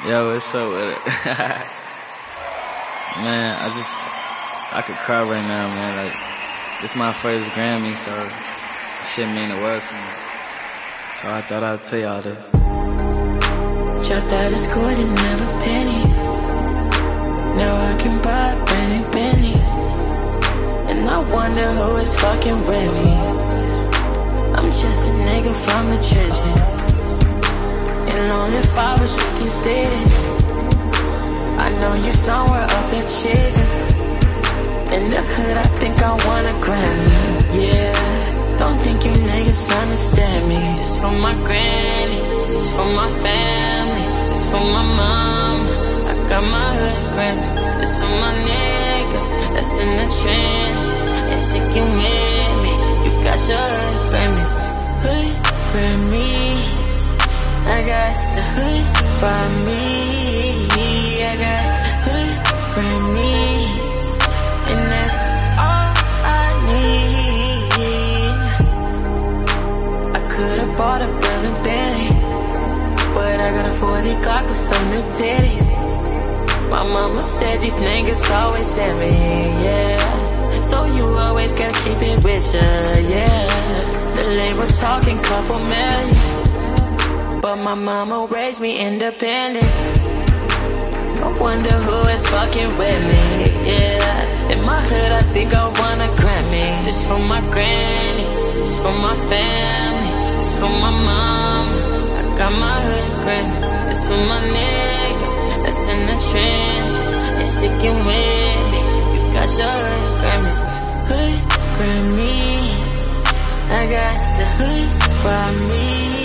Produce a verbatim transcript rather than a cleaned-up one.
Yo, what's up with it? Man, I just, I could cry right now, man. Like, this my first Grammy, so it shit mean the world to me. So I thought I'd tell y'all this. Dropped out of school, didn't have a penny. Now I can buy a brand new Bentley. And I wonder who is fucking with me. I'm just a nigga from the trenches. And only if I was reconsidered. I know you somewhere up there chasing. In the hood, I think I want a Grammy. Yeah, don't think you niggas understand me. It's for my granny, it's for my family, it's for my mom. I got my hood Grammy. It's for my niggas that's in the trenches and sticking with me. You got your hood Grammys, hood Grammys. I got the hood by me. I got hood Grammys, and that's all I need. I could've bought a brother Bentley, but I got a forty Glock with some new titties. My mama said these niggas always at me, yeah. So you always gotta keep it with ya, yeah. The label's talking couple millions, but my mama raised me independent. I wonder who is fucking with me, yeah. In my hood, I think I want a Grammy. This for my granny, this for my family, this for my mom. I got my hood Grammy. This for my niggas that's in the trenches and sticking with me. You got your hood Grammys, hood Grammys. I got the hood by me.